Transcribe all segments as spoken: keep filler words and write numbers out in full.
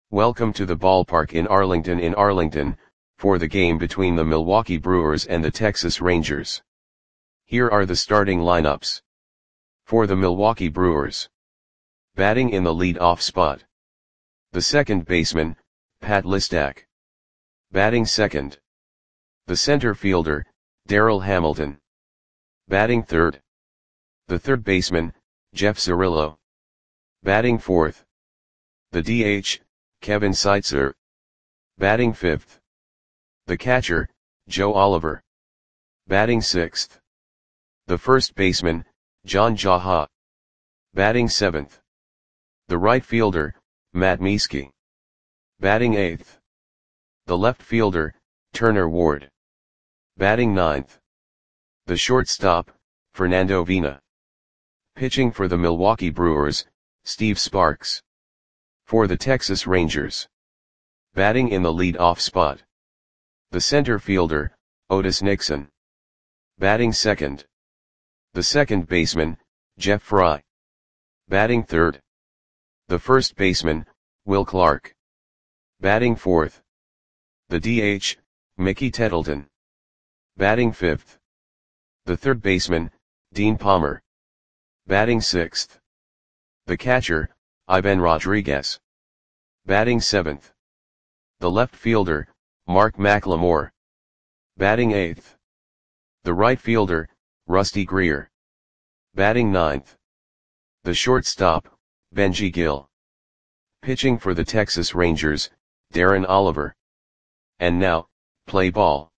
Welcome to the ballpark in Arlington in Arlington, for the game between the Milwaukee Brewers and the Texas Rangers. Here are the starting lineups. For the Milwaukee Brewers. Batting in the lead-off spot. The second baseman, Pat Listach. Batting second. The center fielder, Darryl Hamilton. Batting third. The third baseman, Jeff Cirillo. Batting fourth. The D H, Kevin Seitzer. Batting fifth. The catcher, Joe Oliver. Batting sixth. The first baseman, John Jaha. Batting seventh. The right fielder, Matt Mieske. Batting eighth. The left fielder, Turner Ward. Batting ninth. The shortstop, Fernando Vina. Pitching for the Milwaukee Brewers, Steve Sparks. For the Texas Rangers. Batting in the lead-off spot. The center fielder, Otis Nixon. Batting second. The second baseman, Jeff Fry. Batting third. The first baseman, Will Clark. Batting fourth. The D H, Mickey Tettleton. Batting fifth. The third baseman, Dean Palmer. Batting sixth. The catcher, Ivan Rodriguez. Batting seventh. The left fielder, Mark McLemore. Batting eighth. The right fielder, Rusty Greer. Batting ninth. The shortstop, Benji Gill. Pitching for the Texas Rangers, Darren Oliver. And now, play ball.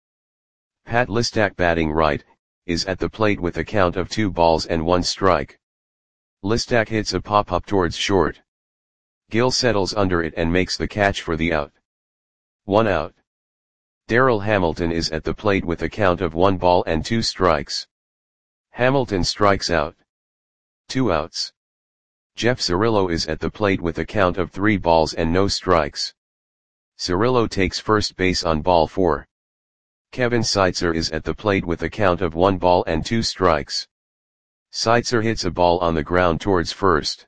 Pat Listach batting right, is at the plate with a count of two balls and one strike. Listach hits a pop-up towards short. Gill settles under it and makes the catch for the out. One out. Darryl Hamilton is at the plate with a count of one ball and two strikes. Hamilton strikes out. Two outs. Jeff Cirillo is at the plate with a count of three balls and no strikes. Cirillo takes first base on ball four. Kevin Seitzer is at the plate with a count of one ball and two strikes. Seitzer hits a ball on the ground towards first.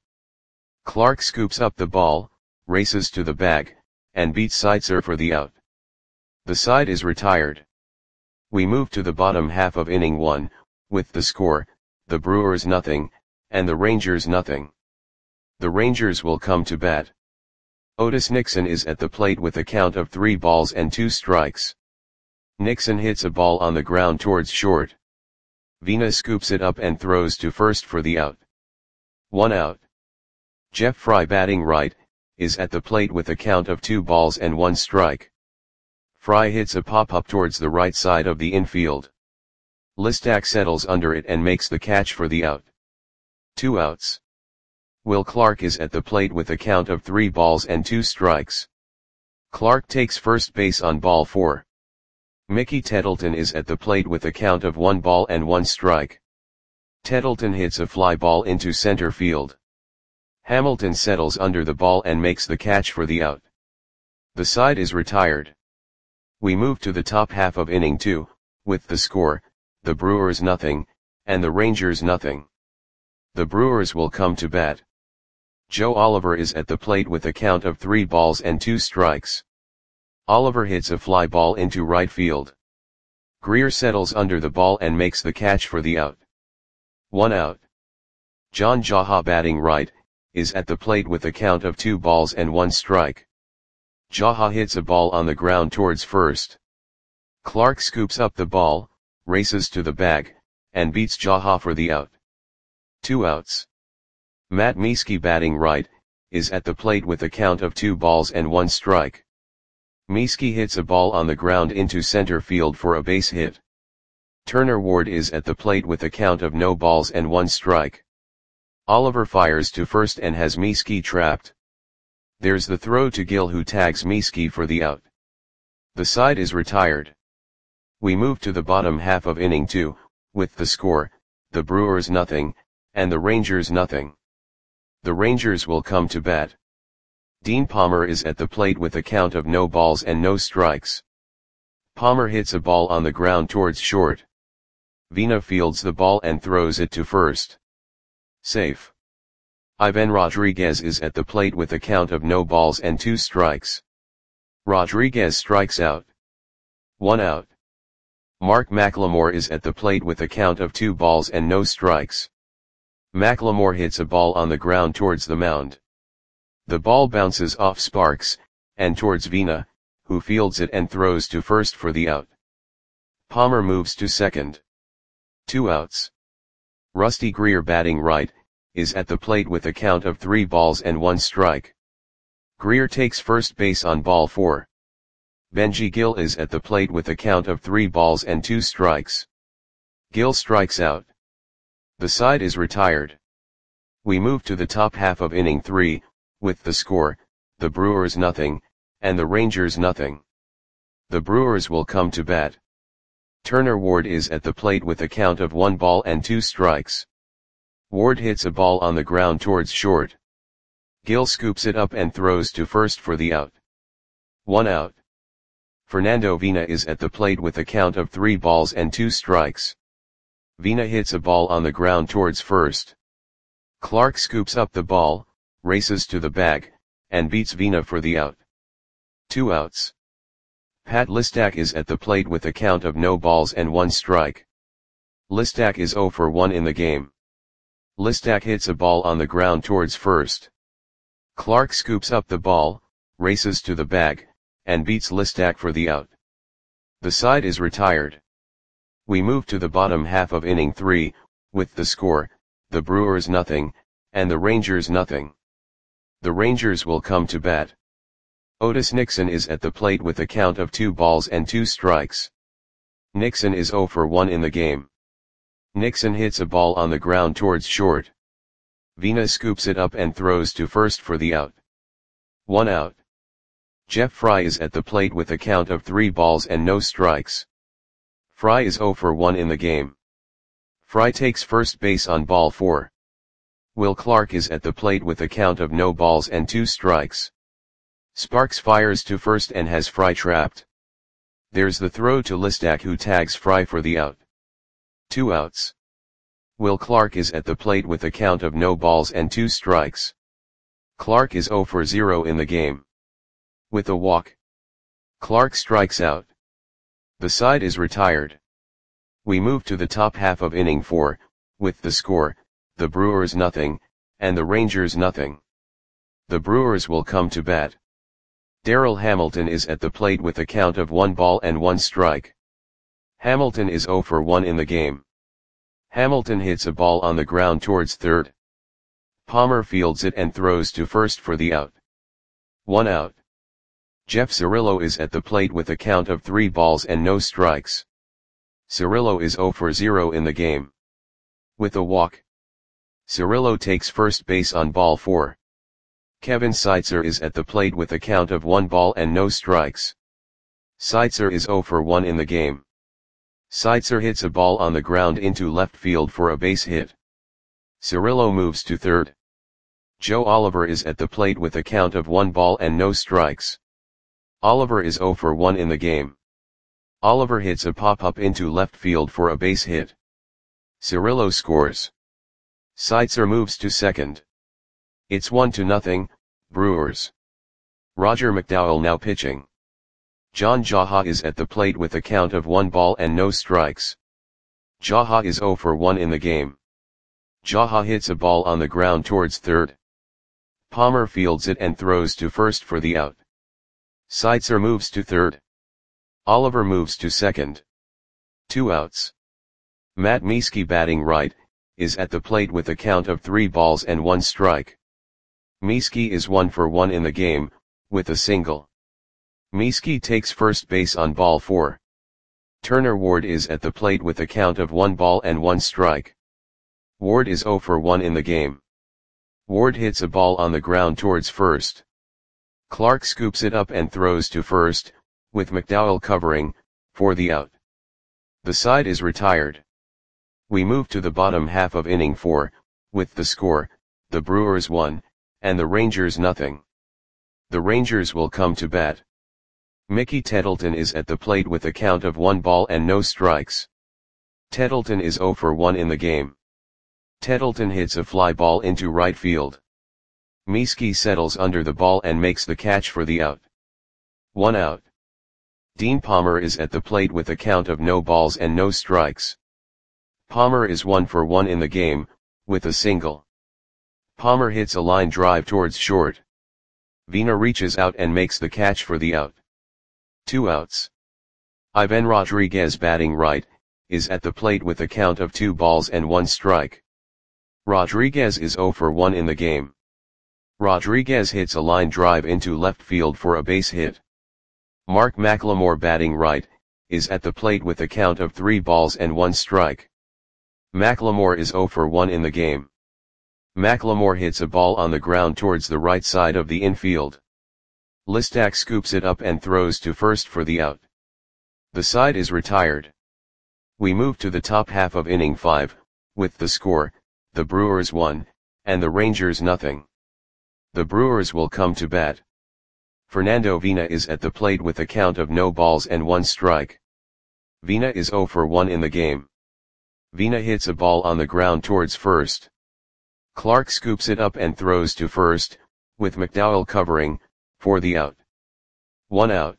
Clark scoops up the ball, races to the bag, and beats Seitzer for the out. The side is retired. We move to the bottom half of inning one, with the score, the Brewers nothing, and the Rangers nothing. The Rangers will come to bat. Otis Nixon is at the plate with a count of three balls and two strikes. Nixon hits a ball on the ground towards short. Vina scoops it up and throws to first for the out. One out. Jeff Fry batting right, is at the plate with a count of two balls and one strike. Fry hits a pop-up towards the right side of the infield. Listach settles under it and makes the catch for the out. Two outs. Will Clark is at the plate with a count of three balls and two strikes. Clark takes first base on ball four. Mickey Tettleton is at the plate with a count of one ball and one strike. Tettleton hits a fly ball into center field. Hamilton settles under the ball and makes the catch for the out. The side is retired. We move to the top half of inning two, with the score, the Brewers nothing, and the Rangers nothing. The Brewers will come to bat. Joe Oliver is at the plate with a count of three balls and two strikes. Oliver hits a fly ball into right field. Greer settles under the ball and makes the catch for the out. One out. John Jaha batting right, is at the plate with a count of two balls and one strike. Jaha hits a ball on the ground towards first. Clark scoops up the ball, races to the bag, and beats Jaha for the out. Two outs. Matt Mieske batting right, is at the plate with a count of two balls and one strike. Mieske hits a ball on the ground into center field for a base hit. Turner Ward is at the plate with a count of no balls and one strike. Oliver fires to first and has Mieske trapped. There's the throw to Gill, who tags Mieske for the out. The side is retired. We move to the bottom half of inning two, with the score, the Brewers nothing, and the Rangers nothing. The Rangers will come to bat. Dean Palmer is at the plate with a count of no balls and no strikes. Palmer hits a ball on the ground towards short. Vina fields the ball and throws it to first. Safe. Ivan Rodriguez is at the plate with a count of no balls and two strikes. Rodriguez strikes out. One out. Mark McLemore is at the plate with a count of two balls and no strikes. McLemore hits a ball on the ground towards the mound. The ball bounces off Sparks, and towards Vina, who fields it and throws to first for the out. Palmer moves to second. Two outs. Rusty Greer, batting right, is at the plate with a count of three balls and one strike. Greer takes first base on ball four. Benji Gill is at the plate with a count of three balls and two strikes. Gill strikes out. The side is retired. We move to the top half of inning three, with the score, the Brewers nothing, and the Rangers nothing. The Brewers will come to bat. Turner Ward is at the plate with a count of one ball and two strikes. Ward hits a ball on the ground towards short. Gill scoops it up and throws to first for the out. One out. Fernando Vina is at the plate with a count of three balls and two strikes. Vina hits a ball on the ground towards first. Clark scoops up the ball, races to the bag, and beats Vina for the out. Two outs. Pat Listak is at the plate with a count of no balls and one strike. Listak is oh for one in the game. Listak hits a ball on the ground towards first. Clark scoops up the ball, races to the bag, and beats Listak for the out. The side is retired. We move to the bottom half of inning three, with the score, the Brewers nothing, and the Rangers nothing. The Rangers will come to bat. Otis Nixon is at the plate with a count of two balls and two strikes. Nixon is oh for one in the game. Nixon hits a ball on the ground towards short. Vina scoops it up and throws to first for the out. One out. Jeff Fry is at the plate with a count of three balls and no strikes. Fry is oh for one in the game. Fry takes first base on ball four. Will Clark is at the plate with a count of no balls and two strikes. Sparks fires to first and has Fry trapped. There's the throw to Listak, who tags Fry for the out. Two outs. Will Clark is at the plate with a count of no balls and two strikes. Clark is oh for zero in the game. With a walk, Clark strikes out. The side is retired. We move to the top half of inning four, with the score, the Brewers nothing, and the Rangers nothing. The Brewers will come to bat. Darrell Hamilton is at the plate with a count of one ball and one strike. Hamilton is oh for one in the game. Hamilton hits a ball on the ground towards third. Palmer fields it and throws to first for the out. One out. Jeff Cirillo is at the plate with a count of three balls and no strikes. Cirillo is oh for zero in the game. With a walk, Cirillo takes first base on ball four. Kevin Seitzer is at the plate with a count of one ball and no strikes. Seitzer is oh for one in the game. Seitzer hits a ball on the ground into left field for a base hit. Cirillo moves to third. Joe Oliver is at the plate with a count of one ball and no strikes. Oliver is oh for one in the game. Oliver hits a pop-up into left field for a base hit. Cirillo scores. Seitzer moves to second. It's one to nothing, Brewers. Roger McDowell now pitching. John Jaha is at the plate with a count of one ball and no strikes. Jaha is oh for one in the game. Jaha hits a ball on the ground towards third. Palmer fields it and throws to first for the out. Seitzer moves to third. Oliver moves to second. Two outs. Matt Mieske, batting right, is at the plate with a count of three balls and one strike. Mieske is one for one in the game, with a single. Mieske takes first base on ball four. Turner Ward is at the plate with a count of one ball and one strike. Ward is oh for one in the game. Ward hits a ball on the ground towards first. Clark scoops it up and throws to first, with McDowell covering, for the out. The side is retired. We move to the bottom half of inning four, with the score, the Brewers one, and the Rangers nothing. The Rangers will come to bat. Mickey Tettleton is at the plate with a count of one ball and no strikes. Tettleton is oh for one in the game. Tettleton hits a fly ball into right field. Mieske settles under the ball and makes the catch for the out. One out. Dean Palmer is at the plate with a count of no balls and no strikes. Palmer is one for one in the game, with a single. Palmer hits a line drive towards short. Vina reaches out and makes the catch for the out. Two outs. Ivan Rodriguez, batting right, is at the plate with a count of two balls and one strike. Rodriguez is zero for one in the game. Rodriguez hits a line drive into left field for a base hit. Mark McLemore, batting right, is at the plate with a count of three balls and one strike. McLemore is zero for one in the game. McLemore hits a ball on the ground towards the right side of the infield. Listak scoops it up and throws to first for the out. The side is retired. We move to the top half of inning five, with the score, the Brewers one, and the Rangers nothing. The Brewers will come to bat. Fernando Vina is at the plate with a count of no balls and one strike. Vina is zero for one in the game. Vina hits a ball on the ground towards first. Clark scoops it up and throws to first, with McDowell covering, for the out. One out.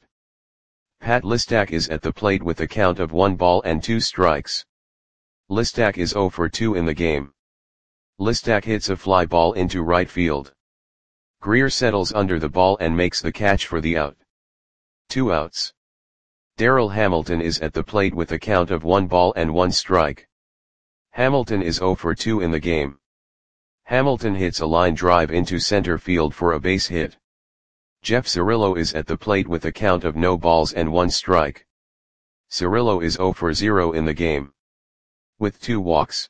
Pat Listak is at the plate with a count of one ball and two strikes. Listak is zero for two in the game. Listak hits a fly ball into right field. Greer settles under the ball and makes the catch for the out. Two outs. Darrell Hamilton is at the plate with a count of one ball and one strike. Hamilton is zero for two in the game. Hamilton hits a line drive into center field for a base hit. Jeff Cirillo is at the plate with a count of no balls and one strike. Cirillo is zero for zero in the game. With two walks.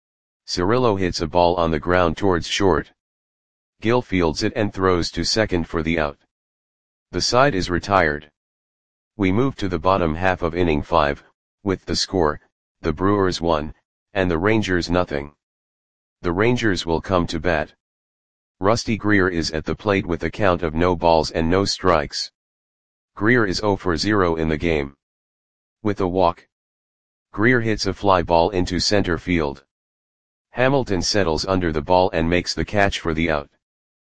Cirillo hits a ball on the ground towards short. Gill fields it and throws to second for the out. The side is retired. We move to the bottom half of inning five, with the score, the Brewers one, and the Rangers nothing. The Rangers will come to bat. Rusty Greer is at the plate with a count of no balls and no strikes. Greer is zero for zero in the game. With a walk. Greer hits a fly ball into center field. Hamilton settles under the ball and makes the catch for the out.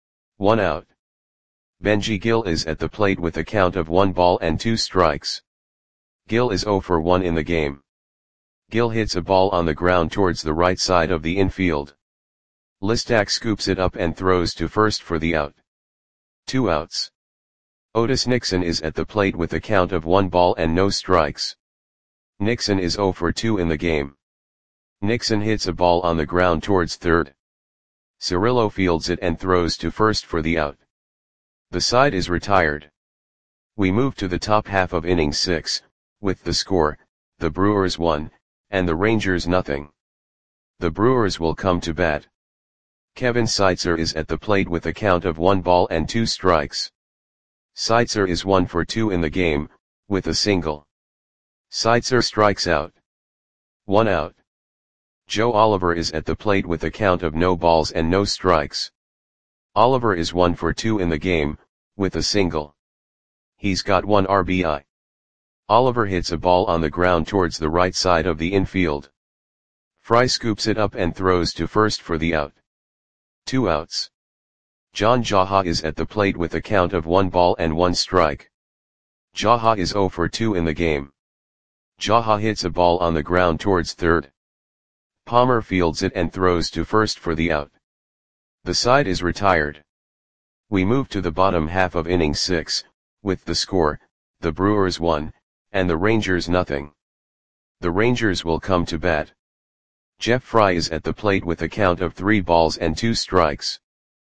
One out. Benji Gill is at the plate with a count of one ball and two strikes. Gill is zero for one in the game. Gill hits a ball on the ground towards the right side of the infield. Listak scoops it up and throws to first for the out. Two outs. Otis Nixon is at the plate with a count of one ball and no strikes. Nixon is zero for two in the game. Nixon hits a ball on the ground towards third. Cirillo fields it and throws to first for the out. The side is retired. We move to the top half of inning six, with the score, the Brewers one, and the Rangers nothing. The Brewers will come to bat. Kevin Seitzer is at the plate with a count of one ball and two strikes. Seitzer is one for two in the game, with a single. Seitzer strikes out. One out. Joe Oliver is at the plate with a count of no balls and no strikes. Oliver is one for two in the game, with a single. He's got one R B I. Oliver hits a ball on the ground towards the right side of the infield. Fry scoops it up and throws to first for the out. Two outs. John Jaha is at the plate with a count of one ball and one strike. Jaha is zero for two in the game. Jaha hits a ball on the ground towards third. Palmer fields it and throws to first for the out. The side is retired. We move to the bottom half of inning six, with the score, the Brewers one, and the Rangers nothing. The Rangers will come to bat. Jeff Fry is at the plate with a count of three balls and two strikes.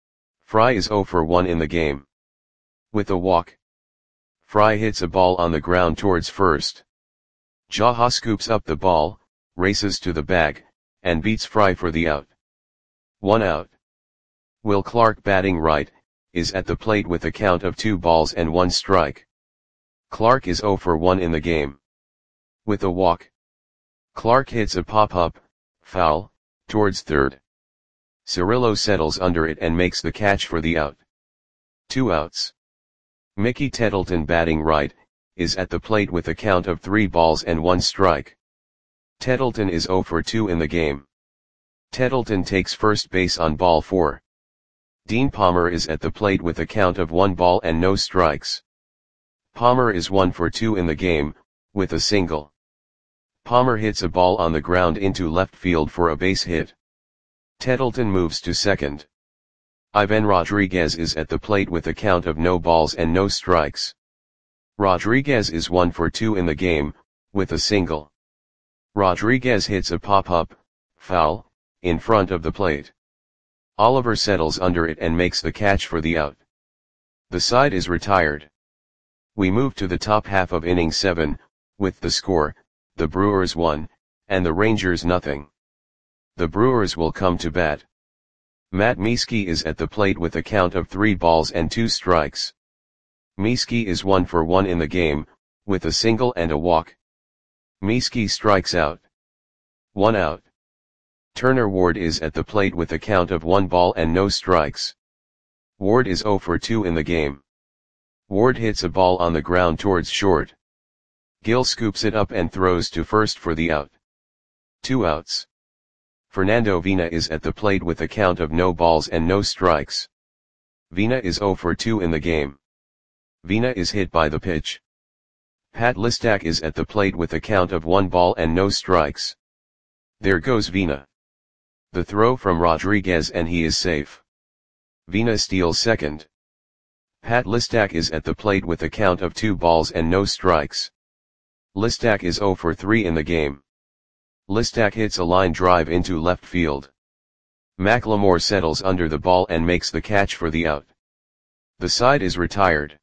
Fry is zero for one in the game. With a walk. Fry hits a ball on the ground towards first. Jaha scoops up the ball, races to the bag, and beats Fry for the out. One out. Will Clark, batting right, is at the plate with a count of two balls and one strike. Clark is zero for one in the game. With a walk. Clark hits a pop-up, foul, towards third. Cirillo settles under it and makes the catch for the out. Two outs. Mickey Tettleton, batting right, is at the plate with a count of three balls and one strike. Tettleton is zero for two in the game. Tettleton takes first base on ball four. Dean Palmer is at the plate with a count of one ball and no strikes. Palmer is one for two in the game, with a single. Palmer hits a ball on the ground into left field for a base hit. Tettleton moves to second. Ivan Rodriguez is at the plate with a count of no balls and no strikes. Rodriguez is one for two in the game, with a single. Rodriguez hits a pop-up, foul, in front of the plate. Oliver settles under it and makes the catch for the out. The side is retired. We move to the top half of inning seven, with the score, the Brewers one, and the Rangers nothing. The Brewers will come to bat. Matt Mieske is at the plate with a count of three balls and two strikes. Mieske is one for one in the game, with a single and a walk. Mieske strikes out. One out. Turner Ward is at the plate with a count of one ball and no strikes. Ward is zero for two in the game. Ward hits a ball on the ground towards short. Gill scoops it up and throws to first for the out. Two outs. Fernando Vina is at the plate with a count of no balls and no strikes. Vina is zero for two in the game. Vina is hit by the pitch. Pat Listak is at the plate with a count of one ball and no strikes. There goes Vina. The throw from Rodriguez and he is safe. Vina steals second. Pat Listak is at the plate with a count of two balls and no strikes. Listak is zero for three in the game. Listak hits a line drive into left field. McLemore settles under the ball and makes the catch for the out. The side is retired.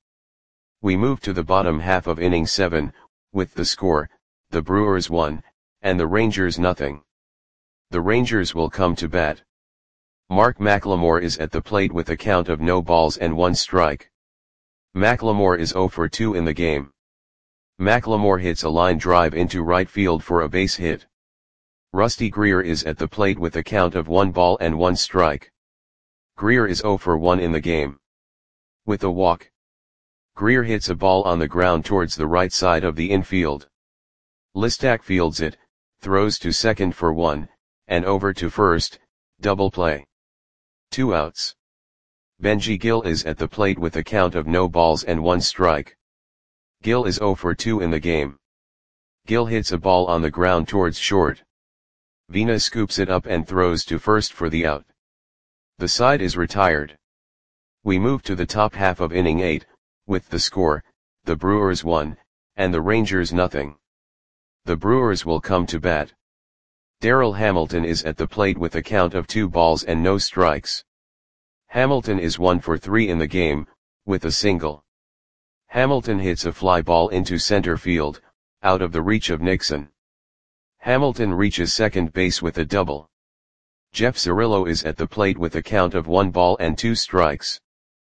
We move to the bottom half of inning seven, with the score, the Brewers one, and the Rangers nothing. The Rangers will come to bat. Mark McLemore is at the plate with a count of no balls and one strike. McLemore is zero for two in the game. McLemore hits a line drive into right field for a base hit. Rusty Greer is at the plate with a count of one ball and one strike. Greer is zero for one in the game. With a walk. Greer hits a ball on the ground towards the right side of the infield. Listak fields it, throws to second for one, and over to first, double play. Two outs. Benji Gill is at the plate with a count of no balls and one strike. Gill is zero for two in the game. Gill hits a ball on the ground towards short. Vina scoops it up and throws to first for the out. The side is retired. We move to the top half of inning eight, with the score, the Brewers one, and the Rangers nothing. The Brewers will come to bat. Darryl Hamilton is at the plate with a count of two balls and no strikes. Hamilton is one for three in the game, with a single. Hamilton hits a fly ball into center field, out of the reach of Nixon. Hamilton reaches second base with a double. Jeff Cirillo is at the plate with a count of one ball and two strikes.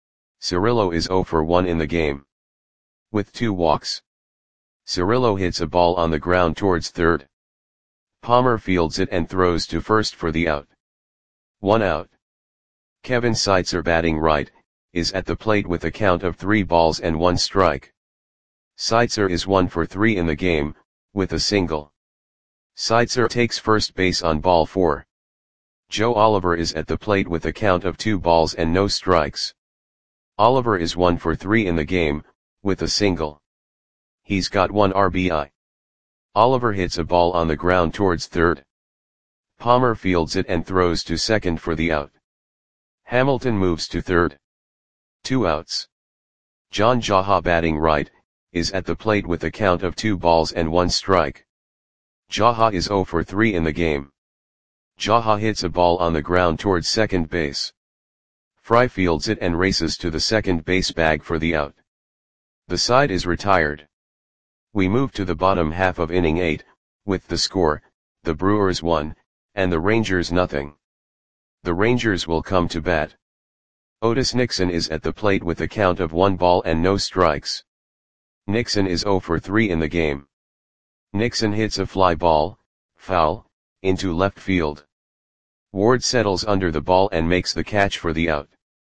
Cirillo is zero for one in the game. With two walks. Cirillo hits a ball on the ground towards third. Palmer fields it and throws to first for the out. One out. Kevin Seitzer, batting right, is at the plate with a count of three balls and one strike. Seitzer is one for three in the game, with a single. Seitzer takes first base on ball four. Joe Oliver is at the plate with a count of two balls and no strikes. Oliver is one for three in the game, with a single. He's got one R B I. Oliver hits a ball on the ground towards third. Palmer fields it and throws to second for the out. Hamilton moves to third. Two outs. John Jaha, batting right, is at the plate with a count of two balls and one strike. Jaha is zero for three in the game. Jaha hits a ball on the ground towards second base. Fry fields it and races to the second base bag for the out. The side is retired. We move to the bottom half of inning eight, with the score, the Brewers one, and the Rangers nothing. The Rangers will come to bat. Otis Nixon is at the plate with a count of one ball and no strikes. Nixon is zero for three in the game. Nixon hits a fly ball, foul, into left field. Ward settles under the ball and makes the catch for the out.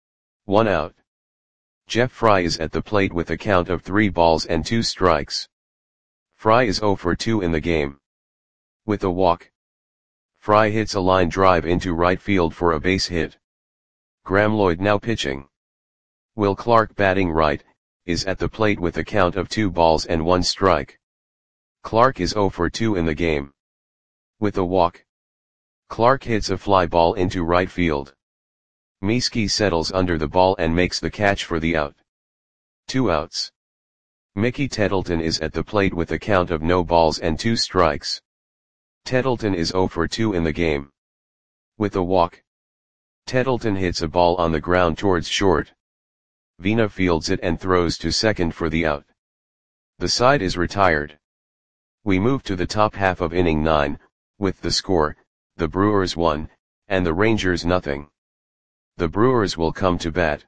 One out. Jeff Fry is at the plate with a count of three balls and two strikes. Fry is zero for two in the game. With a walk. Fry hits a line drive into right field for a base hit. Graeme Lloyd now pitching. Will Clark batting right, is at the plate with a count of two balls and one strike. Clark is zero for two in the game. With a walk, Clark hits a fly ball into right field. Mieske settles under the ball and makes the catch for the out. Two outs. Mickey Tettleton is at the plate with a count of no balls and two strikes. Tettleton is zero for two in the game. With a walk, Tettleton hits a ball on the ground towards short. Vina fields it and throws to second for the out. The side is retired. We move to the top half of inning nine, with the score, the Brewers one, and the Rangers nothing. The Brewers will come to bat.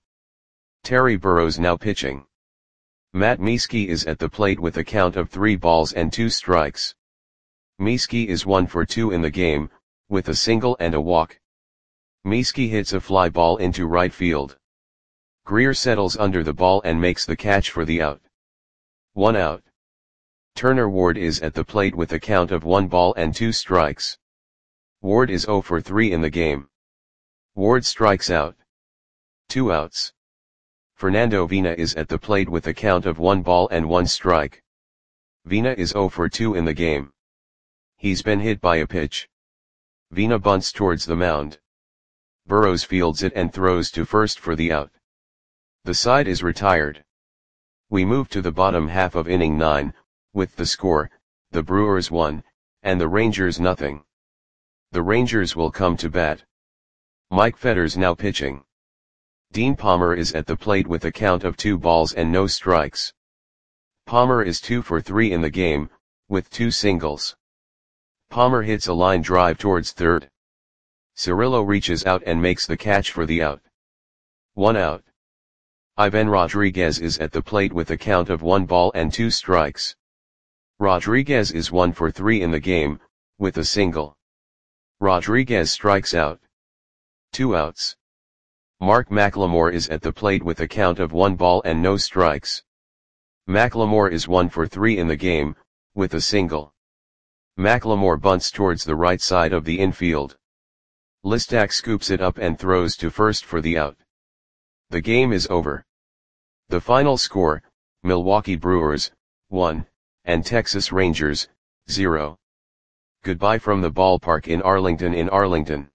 Terry Burrows now pitching. Matt Mieske is at the plate with a count of three balls and two strikes. Mieske is one for two in the game, with a single and a walk. Mieske hits a fly ball into right field. Greer settles under the ball and makes the catch for the out. One out. Turner Ward is at the plate with a count of one ball and two strikes. Ward is zero for three in the game. Ward strikes out. Two outs. Fernando Vina is at the plate with a count of one ball and one strike. Vina is zero for two in the game. He's been hit by a pitch. Vina bunts towards the mound. Burrows fields it and throws to first for the out. The side is retired. We move to the bottom half of inning nine, with the score, the Brewers one, and the Rangers nothing. The Rangers will come to bat. Mike Fetters now pitching. Dean Palmer is at the plate with a count of two balls and no strikes. Palmer is two for three in the game, with two singles. Palmer hits a line drive towards third. Cirillo reaches out and makes the catch for the out. One out. Ivan Rodriguez is at the plate with a count of one ball and two strikes. Rodriguez is one for three in the game, with a single. Rodriguez strikes out. Two outs. Mark McLemore is at the plate with a count of one ball and no strikes. McLemore is one for three in the game, with a single. McLemore bunts towards the right side of the infield. Listak scoops it up and throws to first for the out. The game is over. The final score, Milwaukee Brewers, one, and Texas Rangers, zero. Goodbye from the ballpark in Arlington in Arlington.